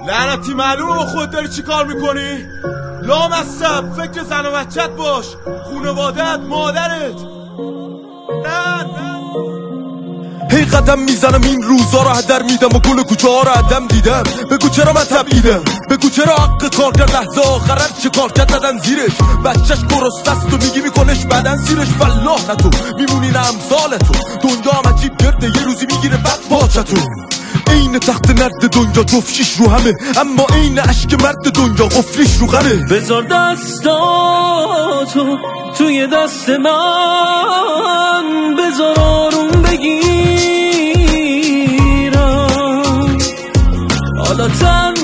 لعنتی معلومه با خودت داری چی کار میکنی؟ لامصب فکر زن و بچت باش، خونوادت، مادرت. نه هی قدم میزنم این روزا رو هدر میدم و گل کوچه ها رو عدم دیدم. بگو چرا من تبعیدم، بگو چرا حق کار کرد لحظه آخرم چه کار کرد زدن زیرش. بچهش گرسنست و میگی میکنش بدن سیرش. والله نه تو میمونی نه امثال تو. دنیا هم عجیب گرده یه روزی میگیره بعد پاچتو. این تخت نرد دنیا جفشیش رو همه، اما این عشق مرد دنیا قفلیش رو غمه. بذار دستاتو توی دست من، بذار آروم بگیرم. حالا